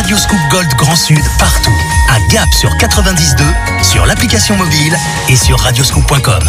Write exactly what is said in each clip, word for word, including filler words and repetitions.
Radioscoop Gold Grand Sud partout. À Gap sur quatre-vingt-dix virgule deux, sur l'application mobile et sur radioscoop point com.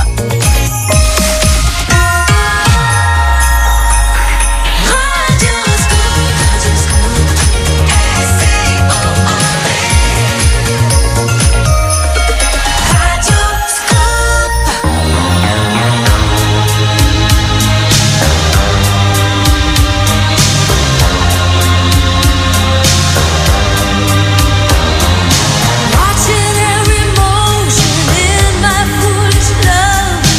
Watching every motion in my foolish love.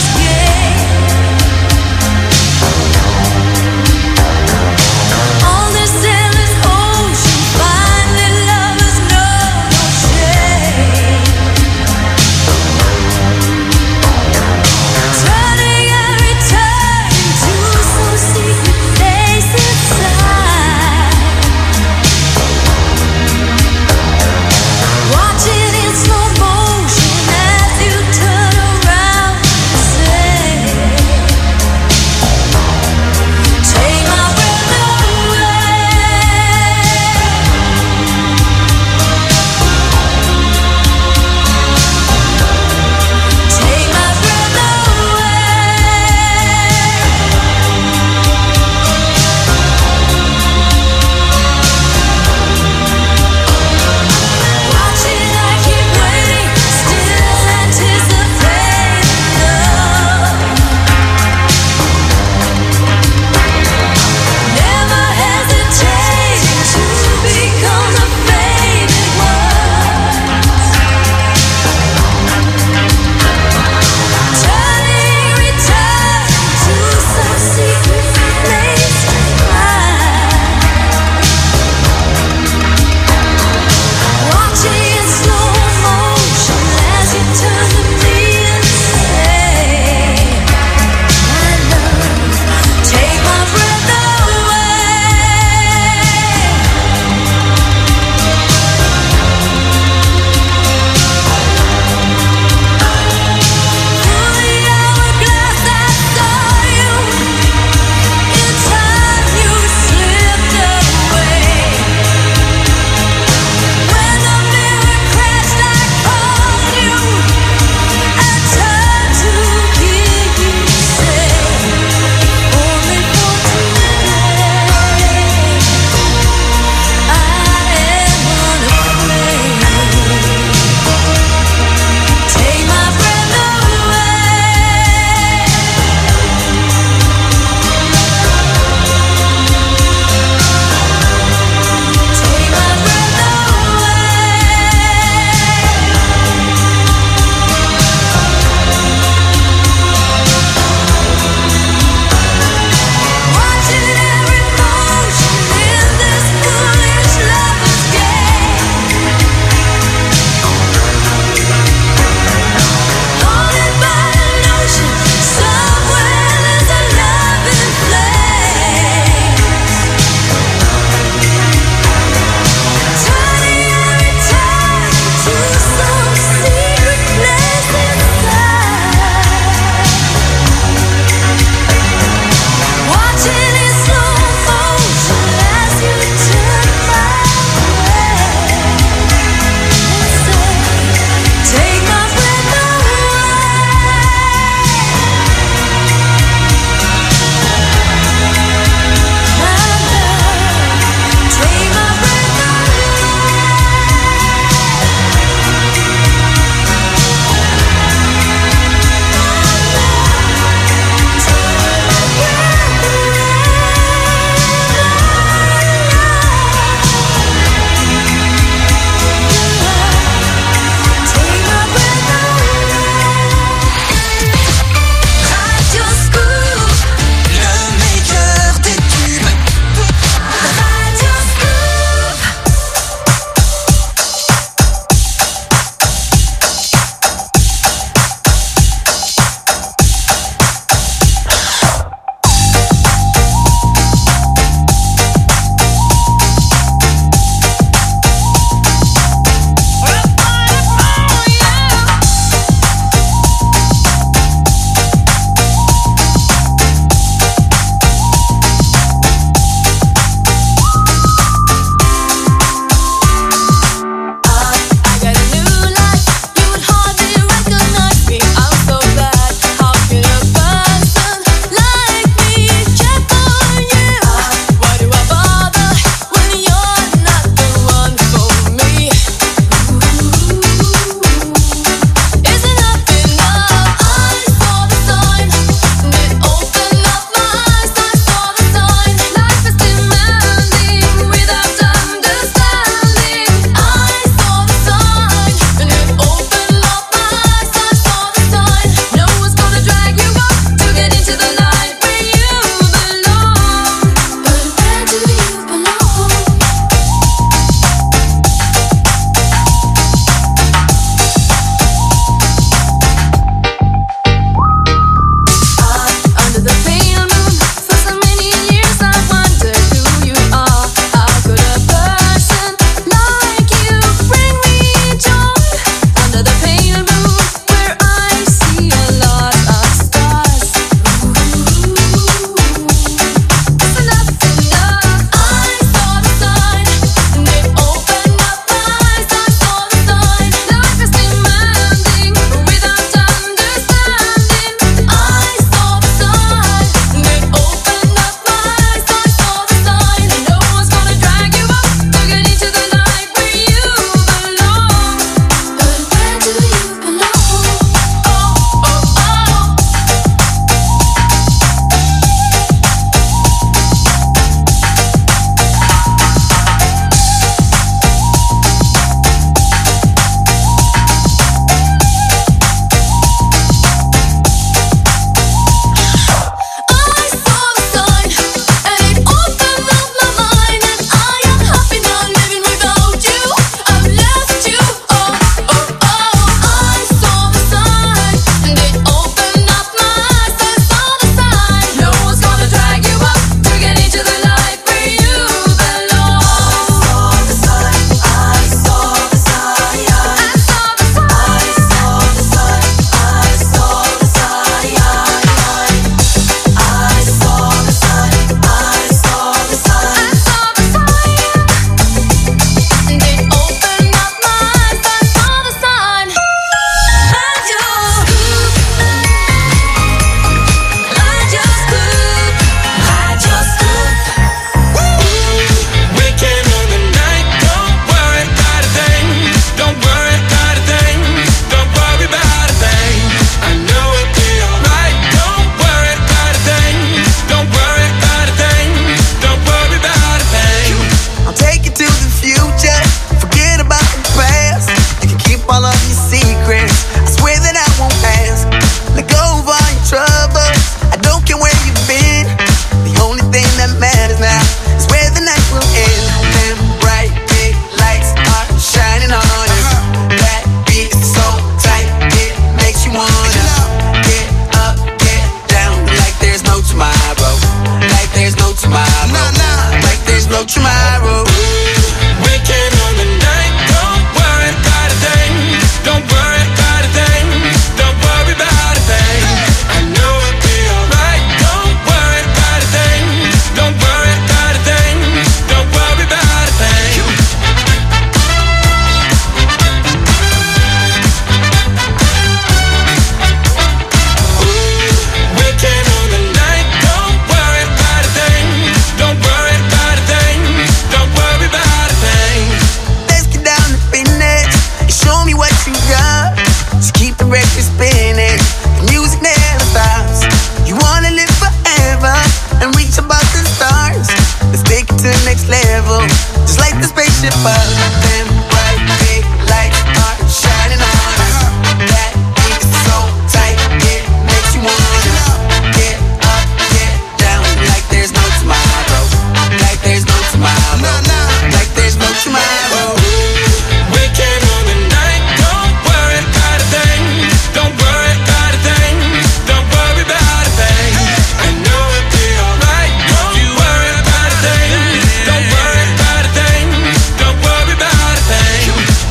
above them bright big lights are shining on us. That beat is so tight, it makes you wanna get up, get down, like there's no tomorrow, like there's no tomorrow, like there's no tomorrow. We came on the night, don't worry about a thing, don't worry about a thing, don't worry about a thing. I know it'll be alright, don't you worry about a thing, don't worry about a thing, don't worry about a thing.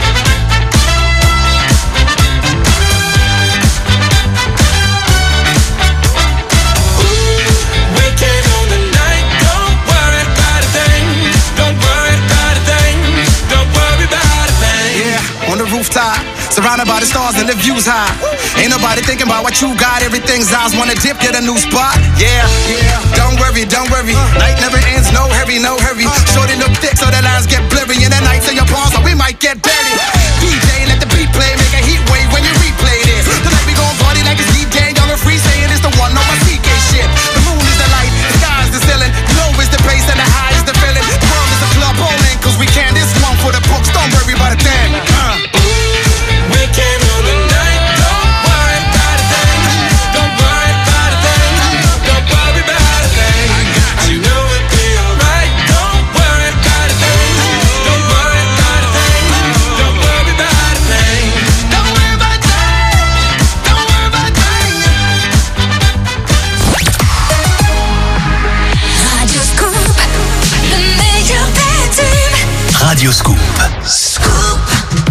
We came on the night, don't worry about a thing, don't worry about a thing, don't worry about a thing. Yeah, on the rooftop, surrounded by the stars and the views high. Ain't nobody thinking about what you got. Everything's eyes wanna dip, get a new spot. Yeah, yeah. Don't worry, don't worry. Night never ends, no hurry, no hurry. Shorty look thick so the lines get blurry. And the nights in your palms, so we might get dirty. D J, let the beat play, make a heat wave when you replay this. Tonight we gon' party like it's D J, young and free, saying it's the one on my C K shit. The moon is the light, the sky is the ceiling. Low is the bass and the high is the feeling. The world is a club bowling, cause we can. This one for the books, don't worry about a thing. Uh. We came on the night, don't worry about a thing, don't worry about a thing, don't worry about a thing. You know it'll be alright, don't worry about a thing, don't worry about a thing, don't worry about a thing. Don't worry about a thing, don't worry about a thing. Radio Scoop, le meilleur des tubes. Radio Scoop. Scoop.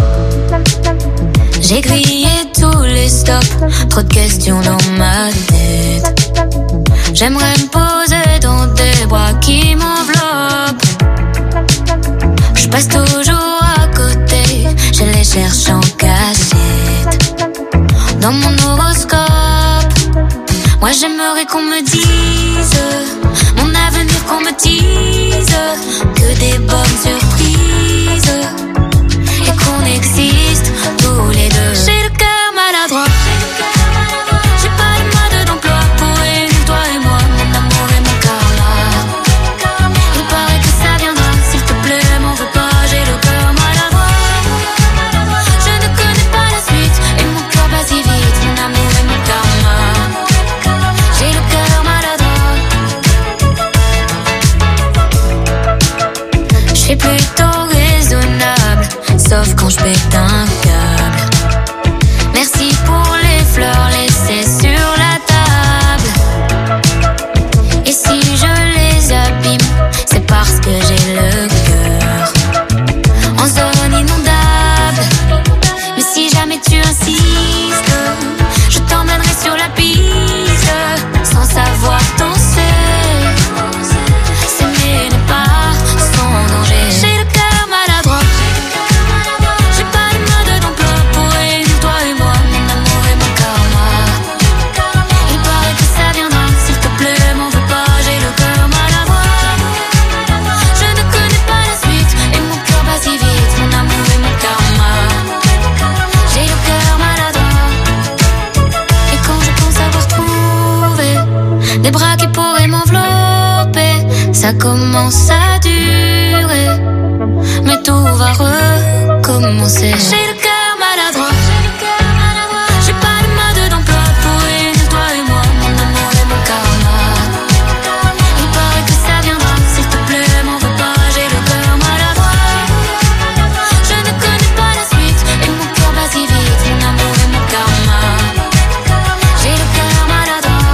J'ai grillé tous les stops, trop de questions dans ma tête. J'aimerais me poser dans des bras qui m'enveloppent. Je passe toujours à côté, je les cherche en cachette. Dans mon horoscope, moi j'aimerais qu'on me dise mon avenir, qu'on me dise que des bonnes surprises et qu'on existe tous les deux. J'ai le cœur maladroit, j'ai pas de mode d'emploi pour réunir toi et moi, mon amour et mon karma. Il paraît que ça viendra, s'il te plaît, m'en veux pas, j'ai le cœur maladroit. Je ne connais pas la suite et mon cœur bat si vite, mon amour et mon karma. J'ai le cœur maladroit. Je suis plutôt raisonnable, sauf quand je pète un câble. Merci pour les fleurs laissées sur la table. Et si je les abîme, c'est parce que j'ai le cœur en zone inondable. Mais si jamais tu insistes, je t'emmènerai sur la piste sans savoir danser. S'aimer n'est pas sans danger. J'ai le cœur maladroit, j'ai pas de mode d'emploi pour réunir toi et moi, mon amour et mon karma. Il paraît que ça viendra, s'il te plaît, m'en veux pas, j'ai le cœur maladroit. Je ne connais pas la suite et mon cœur bat si vite, mon amour et mon karma. J'ai le cœur maladroit. Et quand je pense avoir trouvé des bras qui pourraient m'envelopper, ça commence à durer, mais tout va recommencer. J'ai le cœur maladroit, j'ai pas de mode d'emploi pour réunir toi et moi, mon amour et mon karma. Il paraît que ça viendra, s'il te plaît, m'en veux pas, j'ai le cœur maladroit. Je ne connais pas la suite et mon cœur bat si vite, mon amour et mon karma. J'ai le cœur maladroit.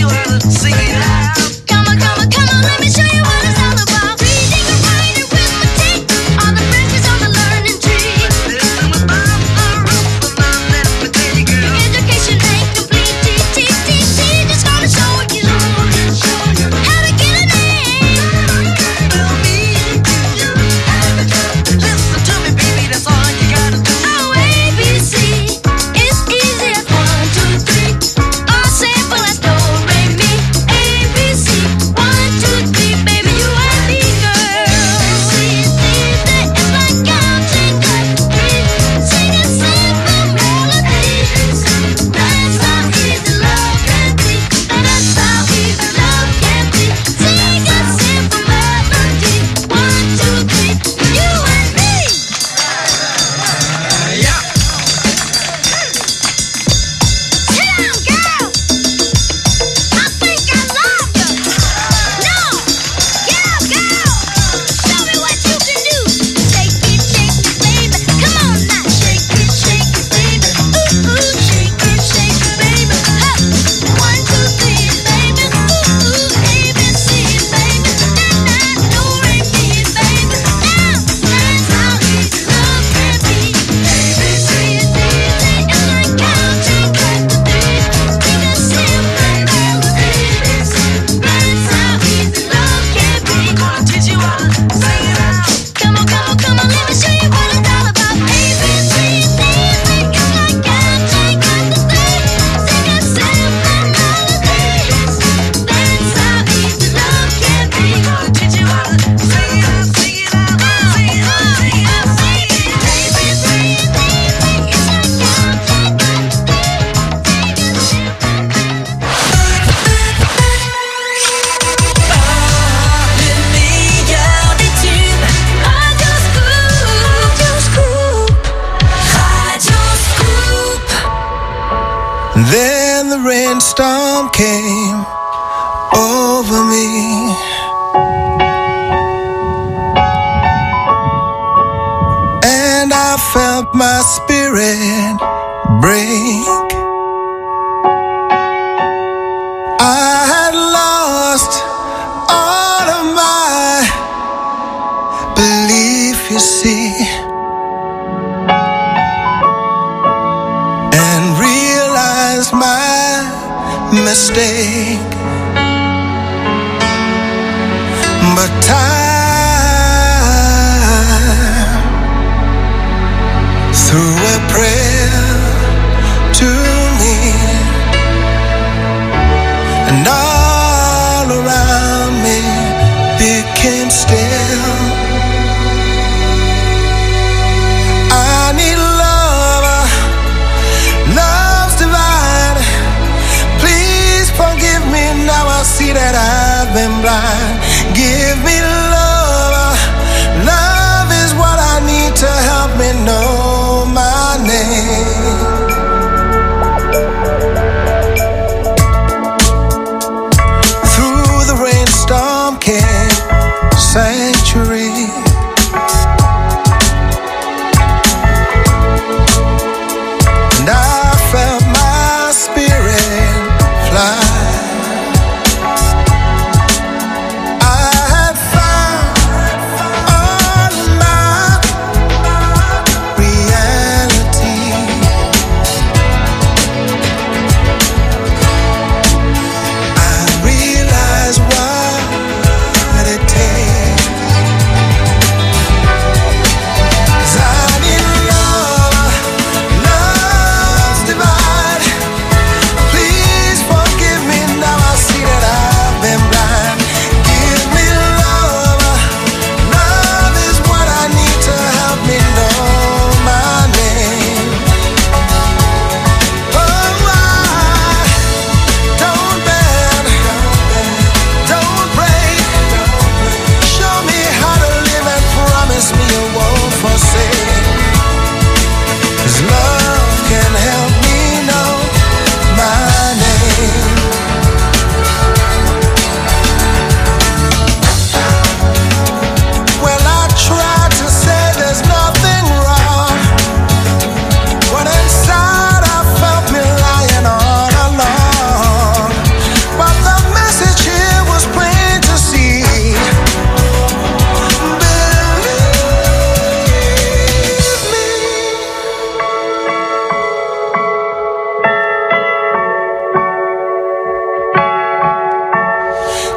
Then the rainstorm came over me. And I felt my spirit break. I had lost all of my belief, you see, and realized my mistake. But time, through a prayer to me, and all around me became still. I need love, love's divine. Please forgive me, now I see that I've been blind. Give me love, love is what I need to help me know my name. Through the rainstorm came sanctuary. And I felt my spirit fly.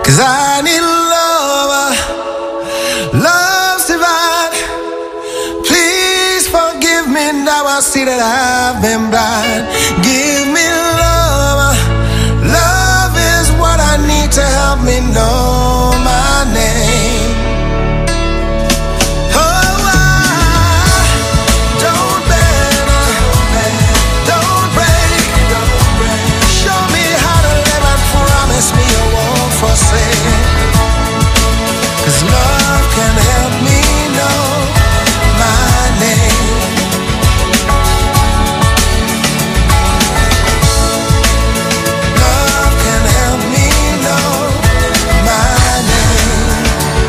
'Cause I need love, love's divine. Please forgive me now, I see that I've been blind. Give me love, love is what I need to help me know my name. Oh, I don't bend, don't break. Show me how to live and promise me you won't forsake. 'Cause love can help me know my name. Love can help me know my name.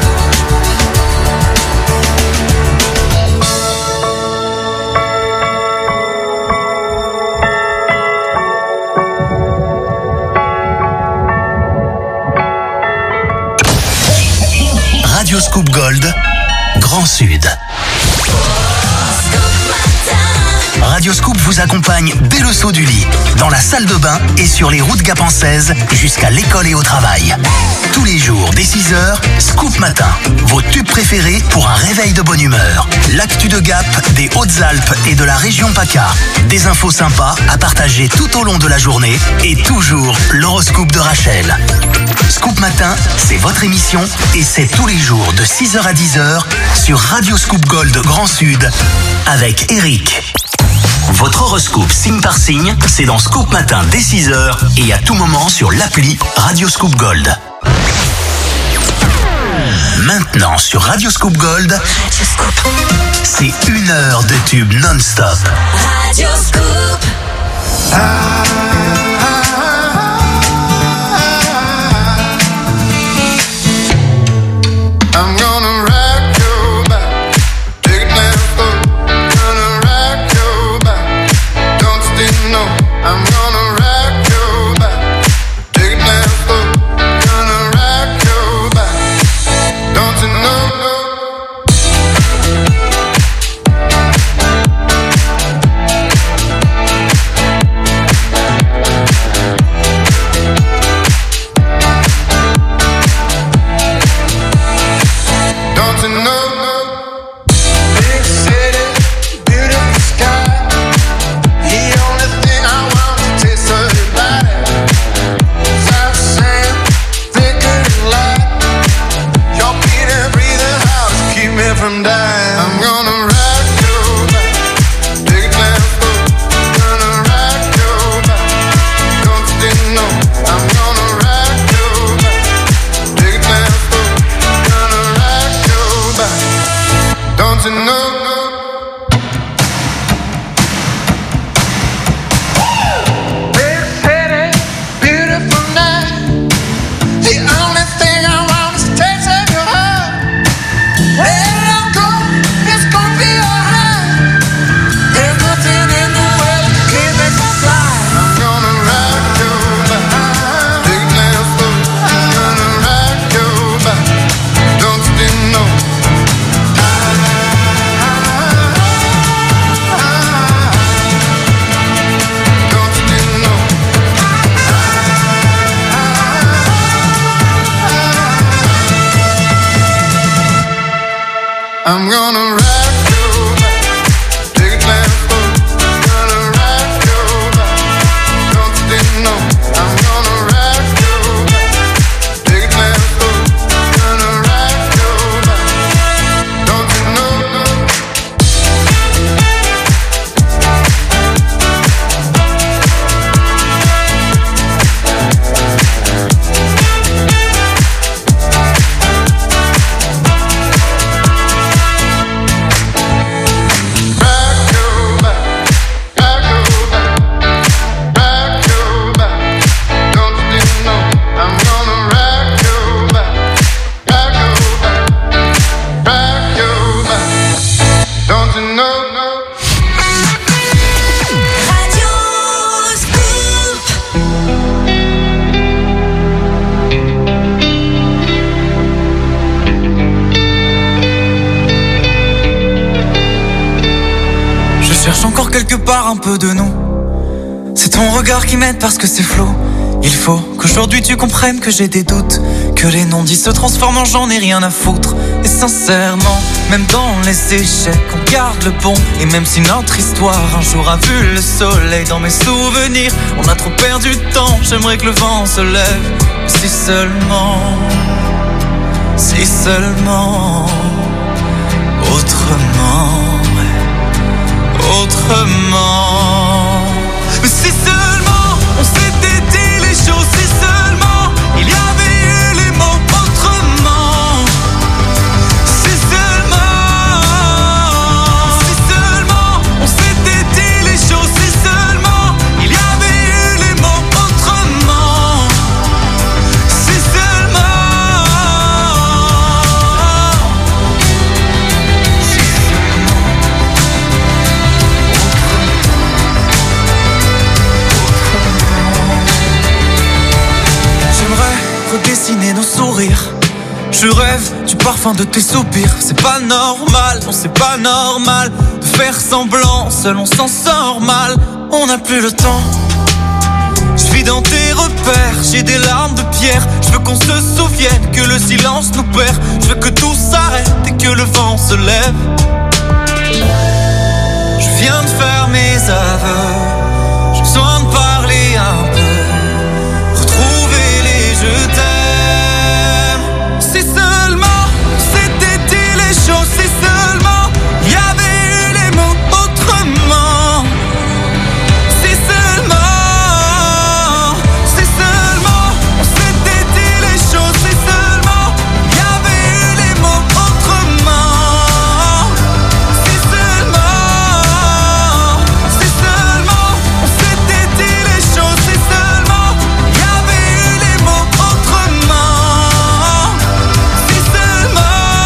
Radio Scoop Gold, Grand Sud. Radio Scoop vous accompagne dès le saut du lit, dans la salle de bain et sur les routes gapençaises jusqu'à l'école et au travail. Tous les jours, dès six heures, Scoop Matin. Vos tubes préférés pour un réveil de bonne humeur. L'actu de Gap, des Hautes-Alpes et de la région PACA. Des infos sympas à partager tout au long de la journée. Et toujours l'horoscope de Rachel. Scoop Matin, c'est votre émission et c'est tous les jours de six heures à dix heures sur Radio Scoop Gold Grand Sud avec Eric. Votre horoscope signe par signe, c'est dans Scoop Matin dès six heures et à tout moment sur l'appli Radio Scoop Gold. Maintenant sur Radio Scoop Gold, c'est une heure de tube non-stop. Radio Scoop. I'm gonna rock your back, take it down slow. Gonna rock your back, don't you know? I'm gonna rock your back, take it down slow. Gonna rock your back, don't you know? Don't you know? Big city, beautiful sky. The only thing I want to taste of your body. South sand, thicker than light. Your beat and breathing house keep me from dying. I'm gonna rock your back, take it down slow. Gonna rock your back, don't you know? I'm gonna rock your back, take it down slow. Gonna rock your back, don't you know? Big city, beautiful night. The only thing I want is a taste of your heart. Where I go, it's gonna be alright. There's nothing in the world that can make me fly. I'm gonna rock your back, take it down slow. Gonna rock your back, don't you know? Don't you know? I'm gonna rock your back, take it down slow. Gonna rock your back, don't you know? I'm gonna rock your back, take it down slow. Gonna rock your back, don't you know? Rock your back, rock your back, rock your back, don't you know? I'm gonna rock your back, rock your back, rock your back, don't you know? Radio Scoop. Je cherche encore quelque part un peu de nous. C'est ton regard qui m'aide parce que c'est flou. Il faut qu'aujourd'hui tu comprennes que j'ai des doutes, que les non-dits se transforment en j'en ai rien à foutre. Et sincèrement, même dans les échecs, on garde le bon. Et même si notre histoire un jour a vu le soleil, dans mes souvenirs, on a trop perdu de temps. J'aimerais que le vent se lève, si seulement, si seulement, autrement, autrement. Mais si seulement on s'était dit les choses, si seulement il y avait eu les mots autrement. Si seulement, si seulement on s'était dit les choses, si seulement il y avait eu les mots autrement. Si seulement, si redessiner nos sourires. Je rêve du parfum de tes soupirs. C'est pas normal, non c'est pas normal de faire semblant, seul on s'en sort mal. On n'a plus le temps. Je vis dans tes repères, j'ai des larmes de pierre. Je veux qu'on se souvienne que le silence nous perd. Je veux que tout s'arrête et que le vent se lève. Je viens de faire mes aveux, j'ai besoin de parler un peu, retrouver les je t'aime. Si seulement c'était dit les choses, si seulement il y avait eu les mots autrement. Si seulement, si seulement on s'était dit les choses, si seulement il y avait eu les mots autrement. Si seulement, si seulement on s'était dit les choses, si seulement il y avait eu les mots autrement. Si seulement,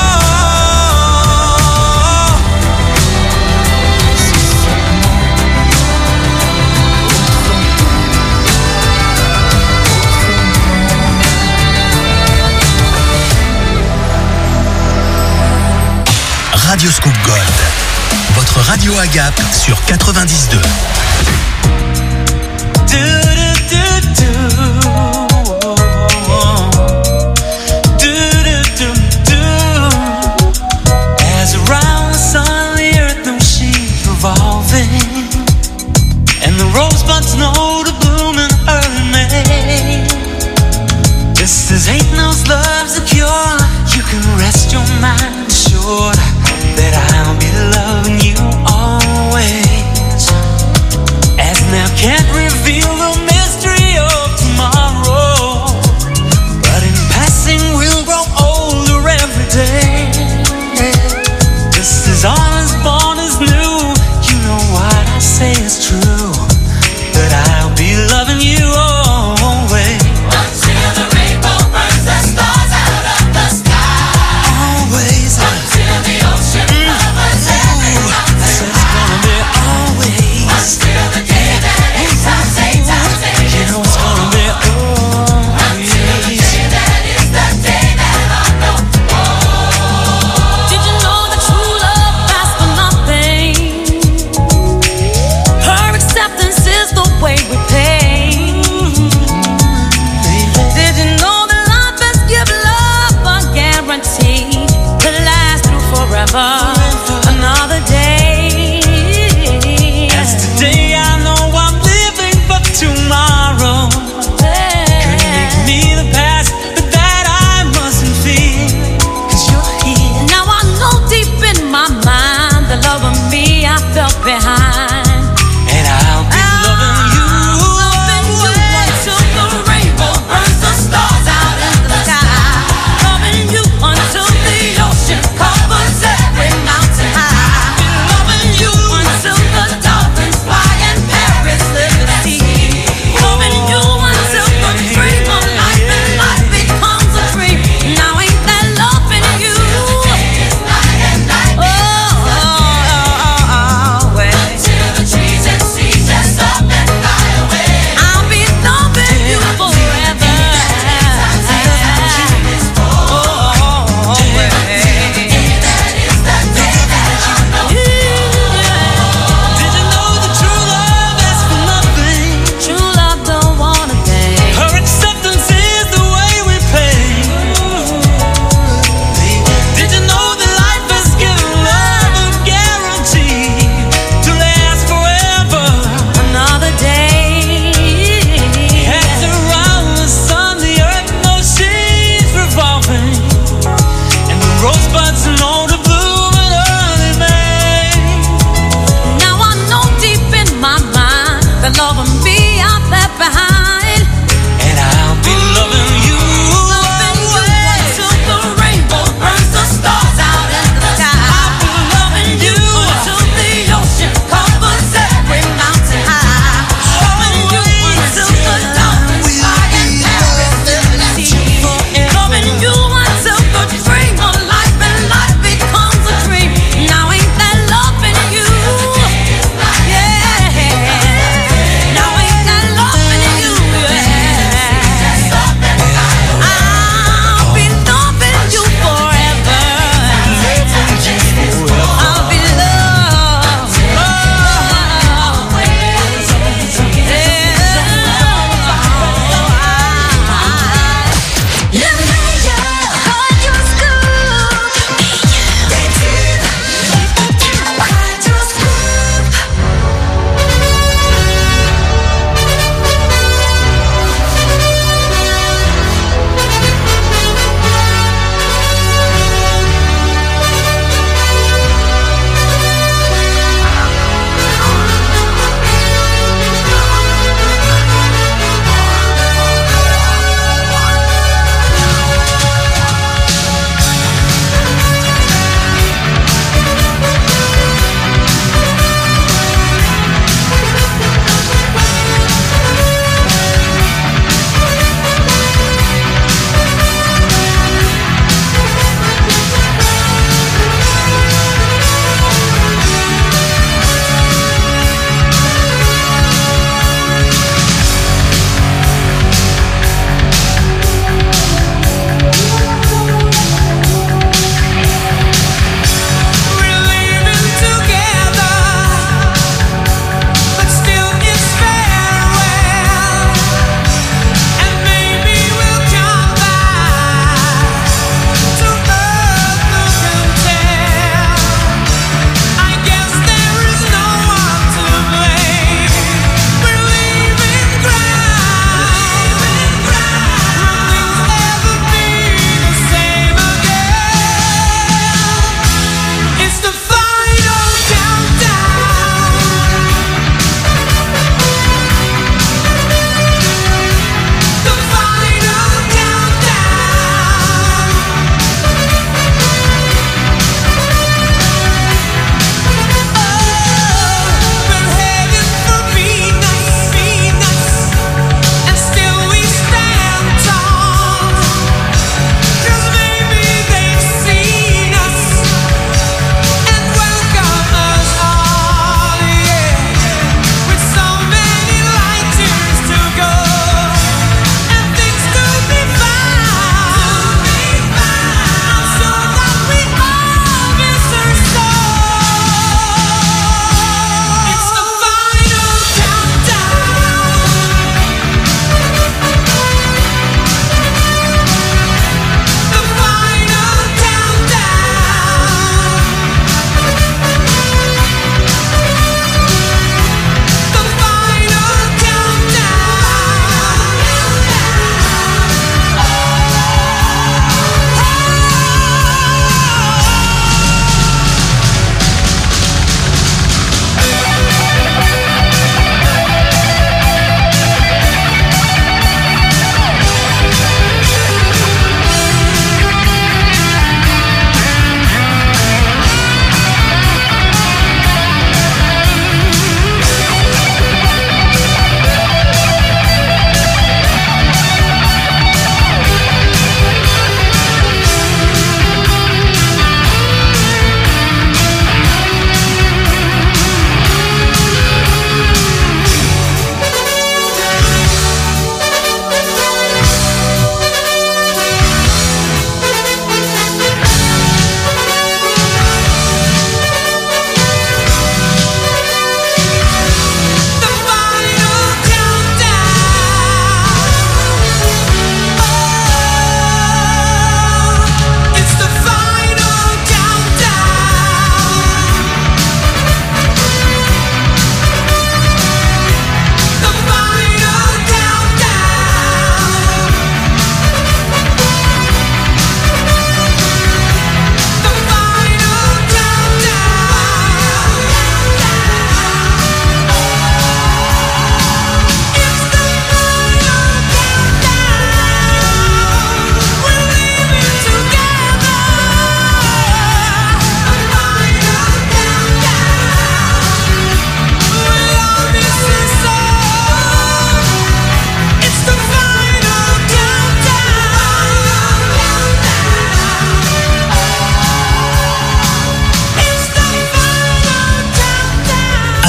Radio Scoop Gold, votre radio à Gap sur quatre-vingt-dix deux. Do, do, do, do. Do, do, do, do. As around the sun, the earth the machine revolving, and the rosebuds know to bloom in early May. This is ain't knows love's a cure. You can rest your mind assured that I'll be loving you always. As now can't reveal the mystery of tomorrow, but in passing we'll grow older every day. This is all as born as new. You know what I say is true, that I'll be loving you always. Until the rainbow burns the star.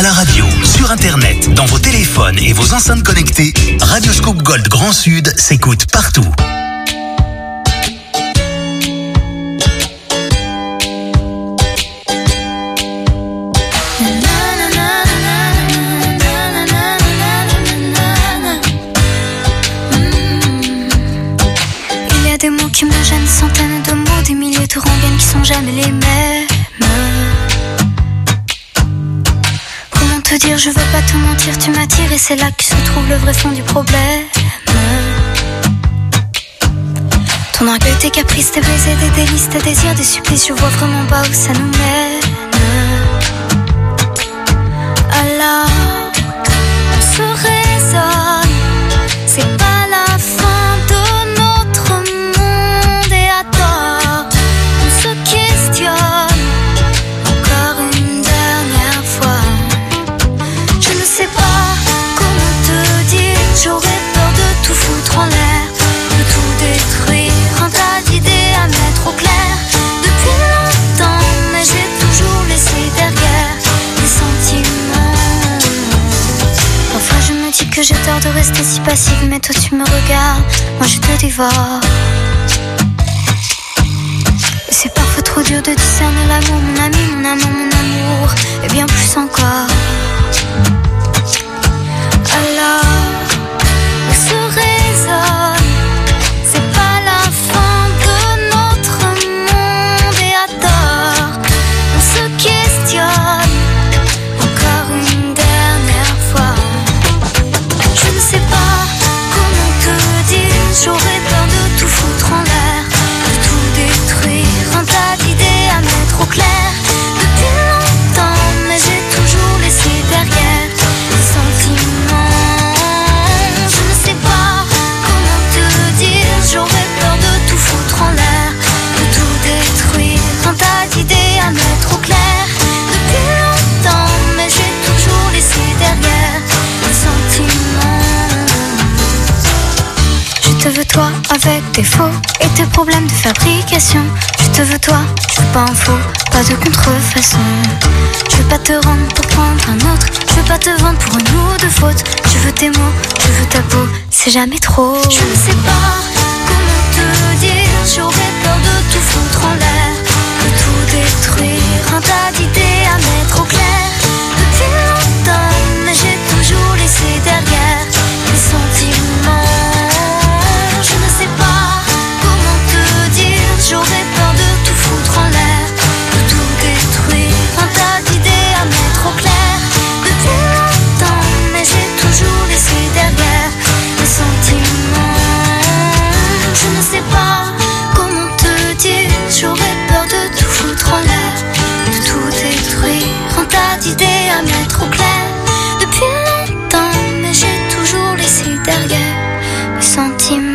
la radio, sur Internet, dans vos téléphones et vos enceintes connectées, Radioscoop Gold Grand Sud s'écoute partout. Il y a des mots qui me gênent, centaines de mots, des milliers de rengaines qui sont jamais les mêmes. Comment te dire, je veux pas te mentir, tu m'attires et c'est là que se trouve le vrai fond du problème. Ton orgueil, tes caprices, tes baisers, des délices, tes désirs, des supplices, je vois vraiment pas où ça nous mène. Alors, on se raisonne, c'est pas la fin de notre monde et à tort, on se questionne encore une dernière fois. Je ne sais pas comment te dire, j'aurais peur de tout foutre en l'air, de tout détruire, un tas d'idées à mettre au clair. Depuis longtemps, mais j'ai toujours laissé derrière les sentiments. Parfois je me dis que j'ai tort de rester si passive, mais toi tu me regardes, moi je te dévore. Et c'est parfois trop dur de discerner l'amour, mon ami, mon amour, mon amour, et bien plus encore. Alors, on se raisonne, c'est pas la fin de notre monde et à tort, on se questionne encore une dernière fois. Je ne sais pas comment te dire, j'aurais peur de tout foutre en l'air, de tout détruire, un tas d'idées à mettre au clair. Depuis longtemps, mais j'ai toujours laissé derrière les sentiments. Je ne sais pas comment te dire, j'aurais peur de tout foutre en l'air, de tout détruire, un tas d'idées à mettre au clair. Depuis longtemps, mais j'ai toujours laissé derrière les sentiments. Je te veux toi avec tes faux et tes problèmes de fabrication. Je te veux toi, je veux pas un faux, pas de contrefaçon. Je veux pas te rendre pour prendre un autre, je veux pas te vendre pour une ou deux fautes. Je veux tes mots, je veux ta peau, c'est jamais trop. Je ne sais pas comment te dire, j'aurais peur de tout foutre en l'air, de tout détruire, un tas d'idées à mettre au clair. Depuis longtemps, mais j'ai toujours laissé derrière les sentiments. Je ne sais pas comment te dire, j'aurais peur de tout foutre en l'air, de tout détruire, un tas d'idées à mettre au clair. Depuis longtemps, mais j'ai toujours laissé derrière les sentiments. Je ne sais pas comment te dire, j'aurais peur de tout foutre en l'air, de tout détruire, un tas d'idées à mettre au clair. Depuis longtemps, mais j'ai toujours laissé derrière les sentiments.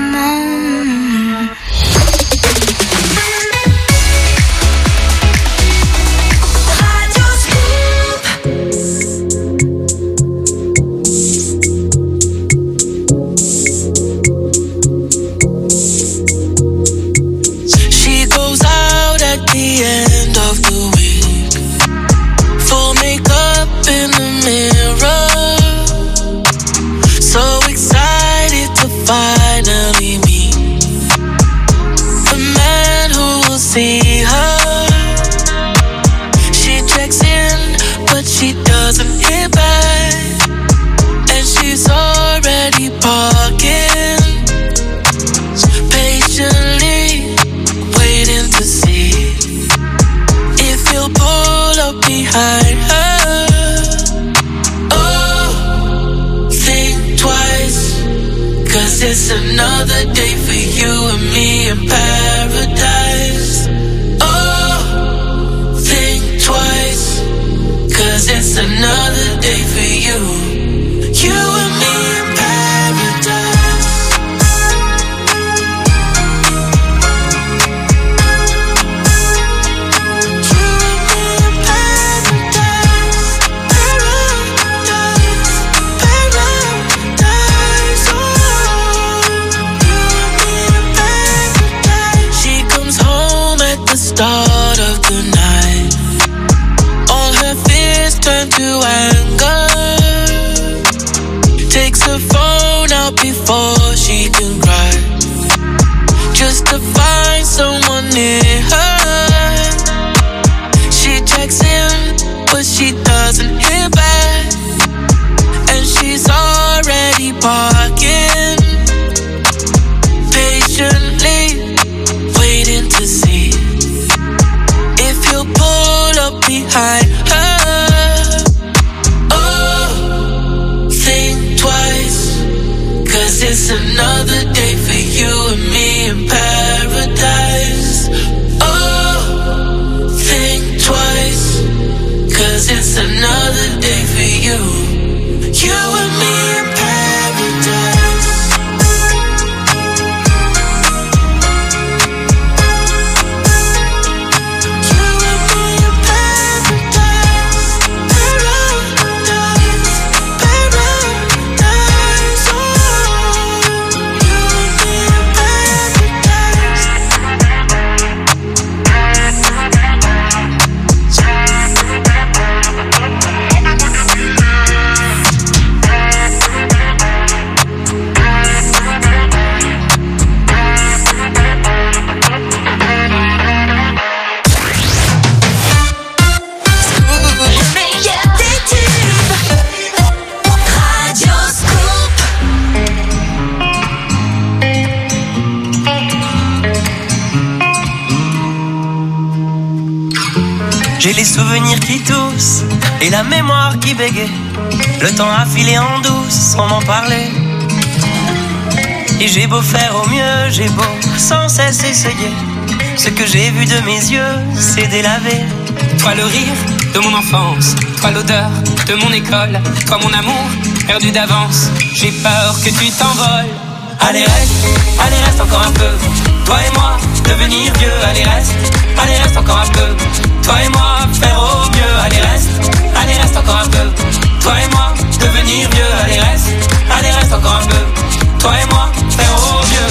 She goes out at the end of the week, full makeup in the mirror, so excited to finally meet the man who will see her. She checks in, but she doesn't hear back, and she's already parking, patiently waiting to see if he'll pull up behind her. Oh, think twice, cause it's another day for you and me in paradise. J'ai les souvenirs qui toussent et la mémoire qui bégaye. Le temps a filé en douce sans m'en parler. Et j'ai beau faire au mieux, j'ai beau sans cesse essayer. Ce que j'ai vu de mes yeux, c'est délavé. Toi le rire de mon enfance, toi l'odeur de mon école, toi mon amour perdu d'avance. J'ai peur que tu t'envoles. Allez reste, allez reste encore un peu. Toi et moi, devenir vieux. Allez reste, allez reste encore un peu. Toi et moi, faire au mieux. Allez reste, allez reste encore un peu. Toi et moi, devenir vieux. Allez reste, allez reste encore un peu. Toi et moi, faire au mieux.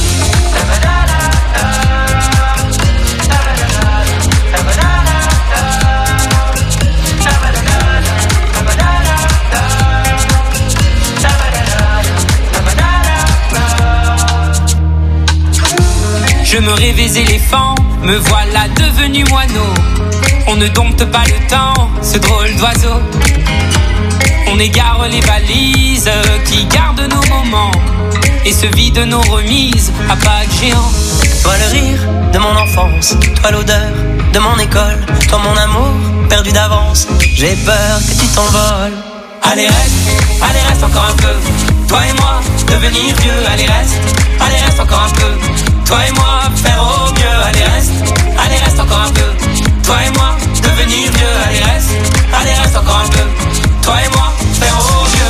Je me rêvais éléphant, me voilà devenu moineau. On ne dompte pas le temps, ce drôle d'oiseau. On égare les valises qui gardent nos moments et se vident nos remises à pas de géant. Toi le rire de mon enfance, toi l'odeur de mon école, toi mon amour perdu d'avance. J'ai peur que tu t'envoles. Allez reste, allez reste encore un peu. Toi et moi, devenir vieux. Allez reste, allez reste encore un peu. Toi et moi, faire au mieux. Allez reste, allez reste encore un peu. Toi et moi, devenir vieux. Allez reste, allez reste encore un peu. Toi et moi, faire au mieux.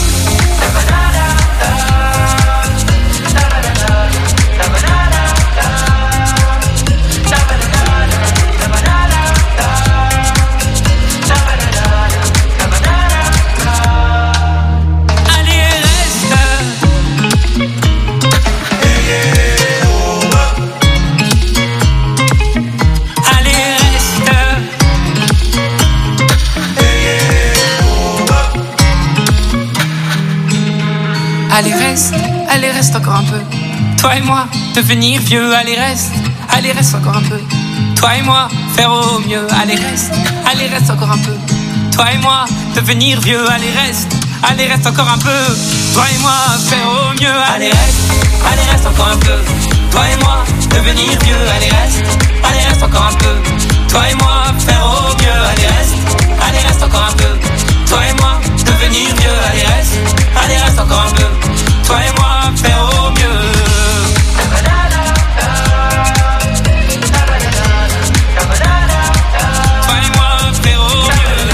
Allez reste, allez reste encore un peu. Toi et moi, devenir vieux. Allez reste, allez reste encore un peu. Toi et moi, faire au mieux. Allez reste, allez reste encore un peu. Toi et moi, devenir vieux. Allez reste, allez reste encore un peu. Toi et moi, faire au mieux. Allez reste, allez reste encore un peu. Toi et moi, devenir vieux. Allez reste, allez reste encore un peu. Toi et moi, faire au mieux. Allez reste, allez reste encore un peu. Toi et moi, devenir vieux. Allez reste, allez reste encore un peu. Toi et moi, faire au mieux. Toi et moi, faire au mieux.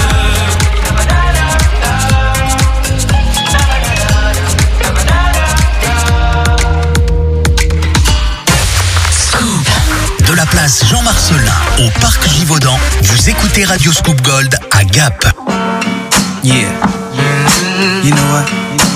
Scoop. De la place Jean Marcelin au parc Givaudan, vous écoutez Radio Scoop Gold à Gap. Yeah. You know what?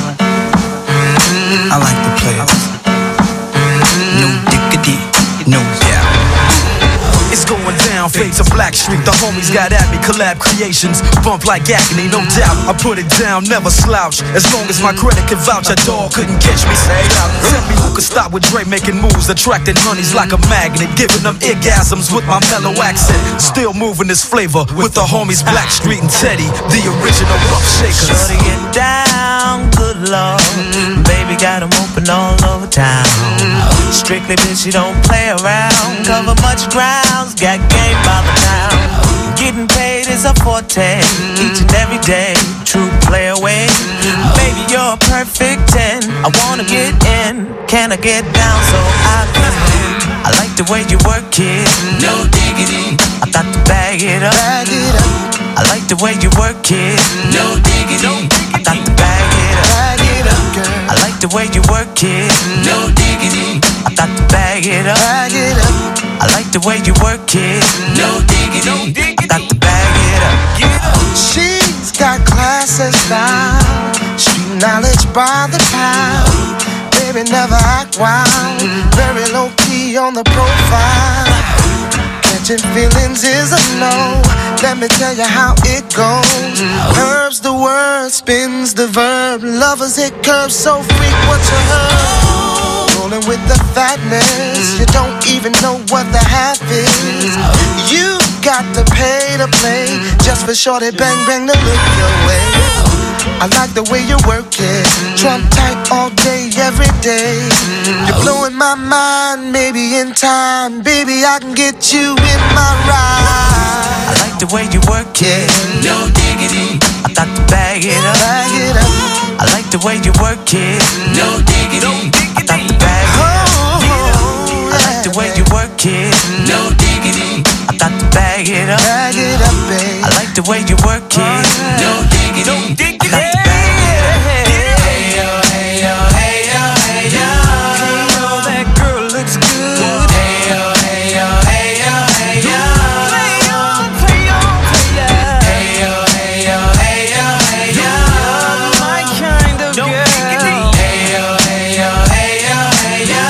I like the players. No diggity, no doubt. It's going down, fade to Black Street. The homies got at me, collab creations. Bump like agony, no doubt. I put it down, never slouch. As long as my credit can vouch, a dog couldn't catch me. Say out. Tell me who could stop with Dre making moves, attracting honeys like a magnet, giving them orgasms with my mellow accent. Still moving this flavor with the homies Black Street and Teddy, the original rough shakers. Shorty get down, good lord. Baby got 'em open all over town. Strictly bitch, she don't play around. Cover much grounds, got game by the town. Getting paid is a forte, each and every day. True play away. Baby, you're a perfect ten. I wanna get in. Can I get down so I can? I like the way you work it. No diggity. I got to bag it up. Bag it up. I like the way you work it. No diggity. I got to bag it up. Bag it up, girl. I like the way you work it. No diggity. I got to bag it up. Bag it up. I like the way you work it. No diggity. I got to bag it up. She's got class and style, street knowledge by the pound. Baby, never act wild, very low key on the profile. Catching feelings is a no. Let me tell you how it goes. Curves the word, spins the verb. Lovers hit curves, so freak what you heard. Rolling with the fatness, you don't even know what the half is. You got to pay to play, just for shorty bang bang to look your way. I like the way you work it, Trump tight all day, every day. You're blowing my mind, maybe in time, baby I can get you in my ride. I like like the way you work it. No diggity. I thought to bag it up. Bag it up. I like the way you work it. No diggity. I thought to bag it up. I like the way you work it. No diggity. I thought to bag it up. Bag it up, babe. I like the way you work it. No diggity. No diggity. I thought to bag it up. Hey yo, hey yo, hey yo, hey yo. Oh, that girl looks good. Hey yo, hey yo, hey yo, hey yo. Play on, play on, play on. Hey yo, hey yo, hey yo, hey yo. You're my kind of girl. Hey yo, hey yo, hey yo, hey yo.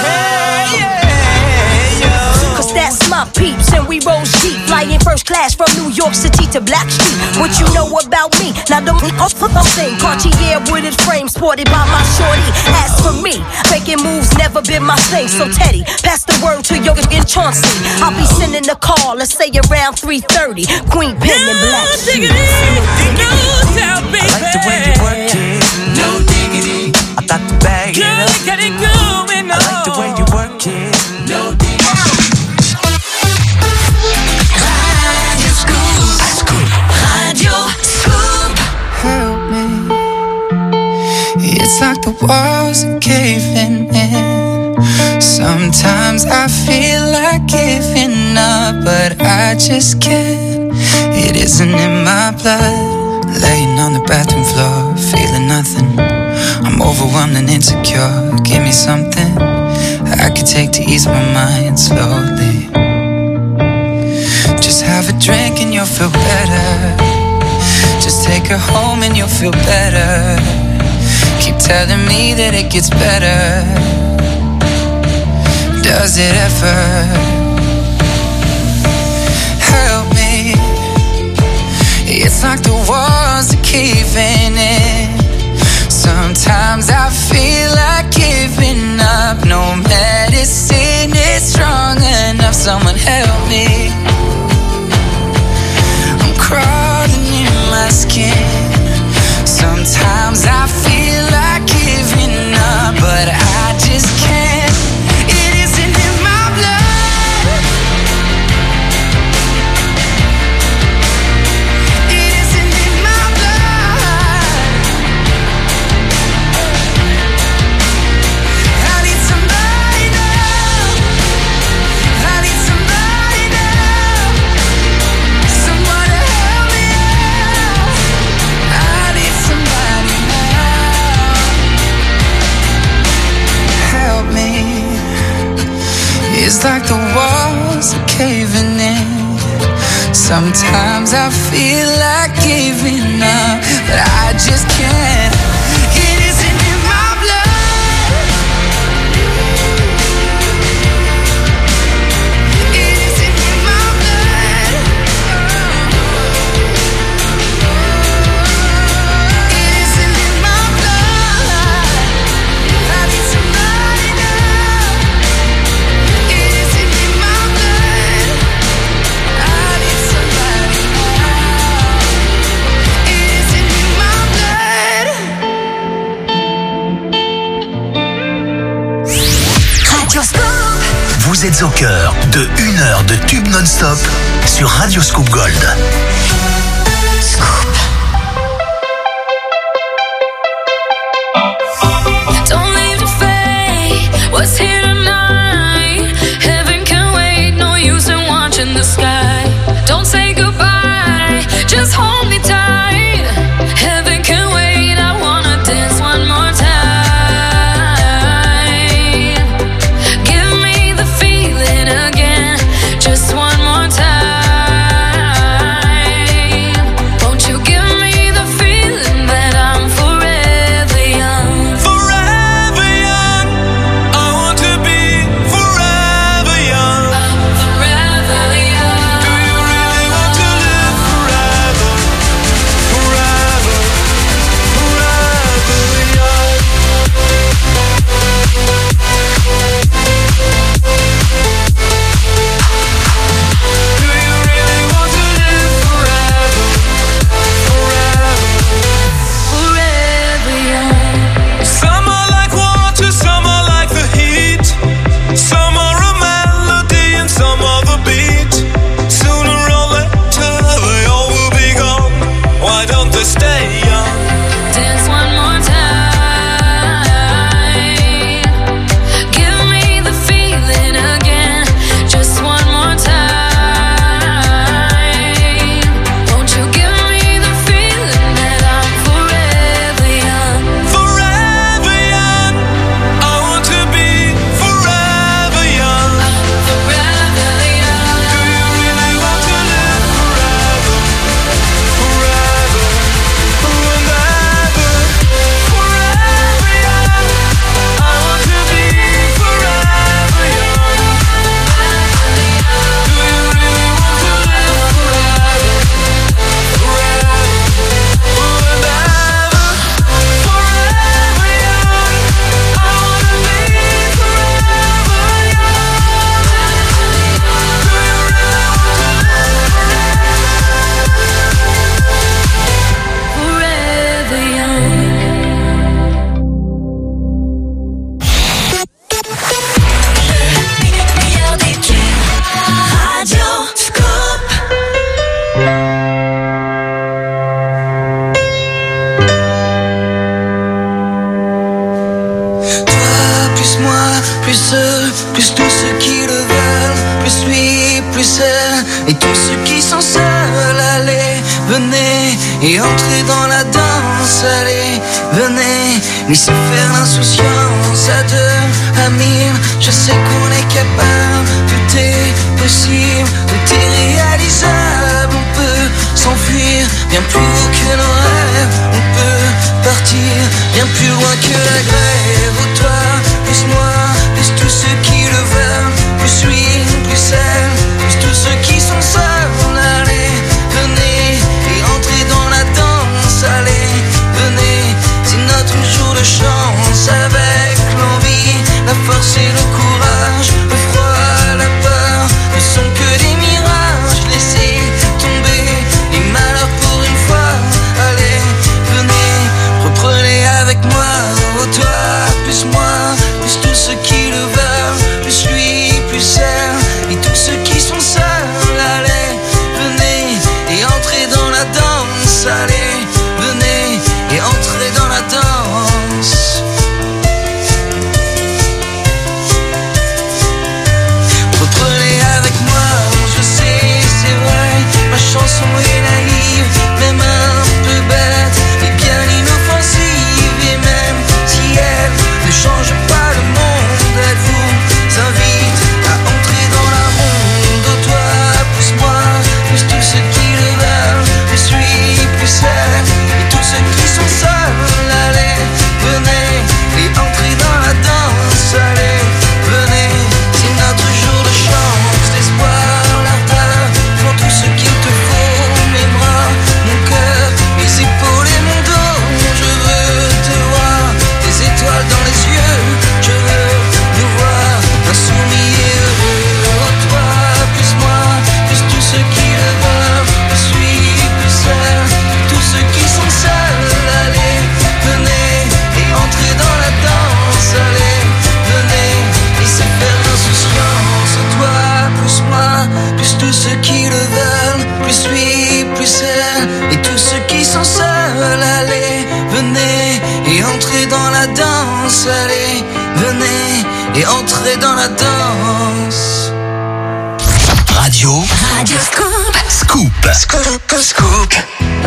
Hey yo. Cause that's my peeps and we roll sheep. Flying first class from New York City to Blackstreet. What you know about me? Now don't thing. Cartier wooded frame sported by my shorty. As for me, making moves never been my thing. So Teddy, pass the word to your in Chauncey. I'll be sending the call, let's say around three thirty. Queen Pen and Black Sheep. No doubt, baby. I like the way you work it. No diggity. I thought to bag it up. Get it going on. I like the way you work it. No diggity. Radio Scoop. Radio Scoop. Help me. It's like the walls are caving in. Sometimes I feel like giving up, but I just can't. It isn't in my blood. Laying on the bathroom floor, feeling nothing. I'm overwhelmed and insecure. Give me something I could take to ease my mind slowly. Just have a drink and you'll feel better. Just take her home and you'll feel better. Keep telling me that it gets better. Does it ever? Help me. It's like the walls are caving in. Sometimes I feel like giving up. No medicine is strong enough. Someone help me. I'm crawling in my skin. Sometimes I feel like giving up, but I just can't. It isn't in my blood. It isn't in my blood. I need somebody now. I need somebody now. Someone to help me out. I need somebody now. Help me. It's like the walls are caving in. Sometimes I feel like giving up, but I just can't. It isn't in my blood. It isn't in my blood. It isn't in my blood. I need somebody now. It isn't in my blood. I need somebody now. It isn't in my blood. Radio Scoop. Vous êtes au cœur de une heure de tube non-stop sur Radio Scoop Gold. Don't leave the fate. What's here tonight? Heaven can wait. No use in watching the sky. Don't say goodbye. Just hold me tight. Heaven can wait. I wanna dance one more time. Give me the feeling again. Just one more time. Won't you give me the feeling that I'm forever young? Forever young, I want to plus tous ceux qui le veulent, plus lui, plus elle, et tous ceux qui sont seuls, allez, venez, et entrez dans la danse, allez, venez, laissez faire l'insouciance à deux, à mille, je sais qu'on est capable, tout est possible, tout est réalisable, on peut s'enfuir, bien plus haut que nos rêves, on peut partir, bien plus loin que la grève, oh toi, plus moi, plus tous ceux qui le veulent, plus lui, plus elle, plus tous ceux qui sont seuls, allez, venez, et entrez dans la danse, allez, venez, c'est notre jour de chance, avec l'envie, la force et le courage, le froid, la peur, ne sont que des mirages, laissez tomber les malheurs pour une fois, allez, venez, reprenez avec moi, oh toi, plus moi, plus tous ceux qui le veulent, plus lui, plus elle, et tous ceux qui sont seuls, allez, venez, et entrez dans la danse, allez, venez, et entrez dans la danse. Reprenez avec moi, je sais, c'est vrai, ma chanson est naïve, même un peu bête, mais bien inoffensive, et même si elle ne change pas le monde, elle vous invite à entrer dans la ronde, oh toi, plus moi, plus tous ceux qui le veulent, plus lui, plus elle, et tous ceux qui sont seuls, allez, venez, et entrez dans la danse, allez, venez, c'est notre jour de chance, d'espoir, l'ardeur, pour tout ce qu'il te faut, mes bras, mon cœur, mes épaules et mon dos, je veux te voir, des étoiles dans les yeux, je veux nous voir, insoumis et heureux, oh toi, plus moi, plus tous ceux qui le veulent, plus lui, plus elle, tous ceux qui sont seuls, allez, venez, et entrez dans la danse, allez, venez, laissez faire l'insouciance, oh toi, plus moi, plus tous ceux qui le veulent, plus lui, plus elle, et tous ceux qui sont seuls, allez, venez, et entrez dans la danse, allez, venez, et entrez dans la danse. Radio. Radio Scoop. Scoop. Scoop. Scoop.